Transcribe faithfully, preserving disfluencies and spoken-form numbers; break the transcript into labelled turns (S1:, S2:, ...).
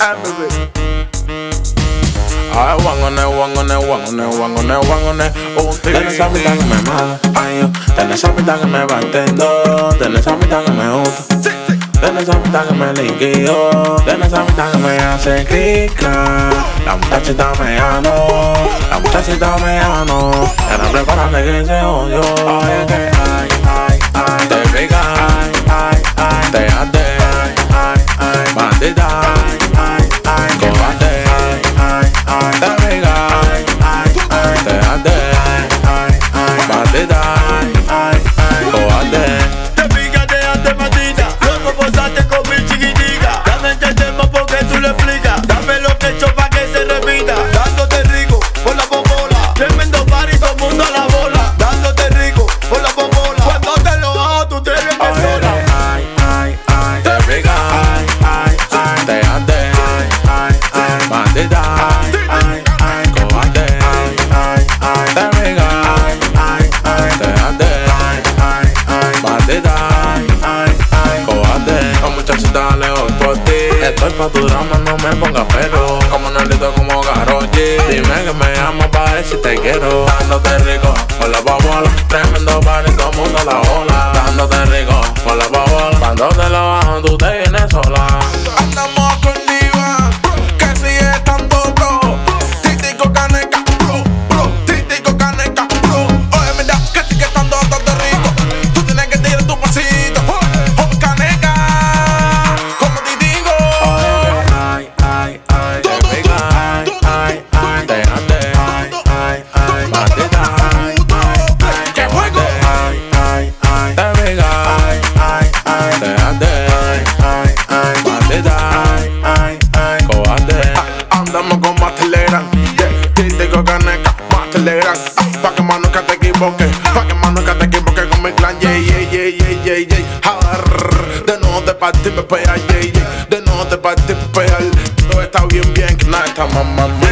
S1: Everybody.
S2: Ay, wangone, wangone, wangone, wangone, wangone. Un tigre esa mitad que me mala. Ay, yo, tenés esa mitad que me va entiendo. Tenés esa mitad que me gusta. Tenés esa mitad que me liquido. Tenés esa mitad que me hace clica. La muchachita me ganó. La muchachita me ganó. Ya no prepárate que se oyó. Ay, que ay, ay, ay. Te pica, ay, ay, ay. Te ate, ay, ay, ay. Bandita, ay, ay, ay. Cobarde, ay, ay, ay. Te pica, ay, ay, ay. Te ate, ay, ay, ay. Bandita, ay, ay, ay. Cobarde.
S3: Te pica, te ate, maldita. Luego posaste con mi chiquitica. Dame entendemos porque tú le explicas. Dame lo que he hecho pa' que se repita. Dándote rico por la popola. Tremendo party, todo el mundo a la bola. Dándote rico por la popola. Cuando te lo hago, tú tienes que sola.
S2: Ay, ay, ay. Te pica, ay, ay, ay. Te ate, ay, ay, ay. Bandita, ay, ay, ay. Cobarde, ay, ay, ay. Te pica, ay, ay, ay. Te ate, ay, ay, ay. Bandita, ay, ay, ay. Cobarde. La muchachita le voy por ti. Estoy pa' tu drama, no me pongas pero. Como Nolito, como Karol G. Dime que me amo pa' ver si te quiero. Dándote rico por la bobola. Tremendo party, todo el mundo a la ola. Dándote rico por la bobola. Cuando te lo bajo, tú te vienes sola.
S1: Andamos con diva, que sigue estando bro. Títico caneca, bro, bro. Títico caneca, bro. Oye, mira, que sigue estando bastante rico. Tú tienes que tirar tu pasito. Oh, caneca, como te digo.
S2: Ay, ay, ay. Te pica, ay, ay, ay. Te ate, ay, ay, ay. Bandita, ay, ay, ay.
S1: ¡Qué juego!
S2: Ay, ay, ay. Te pica, ay, ay, ay. Te ate, ay, ay, ay. Bandita, ay, ay, ay. Cobarde.
S1: Andamos con más Telegram, yeah. Títico caneca, más Telegram. Ah, pa' que más nunca te equivoques, pa' que más nunca te equivoques con mi clan, yeah, yeah, yeah, yeah, yeah, yeah. Arr, de nuevo te partí, me pega, yeah, yeah. De nuevo te partí, me pega. Todo está bien, bien, que nada está más, más,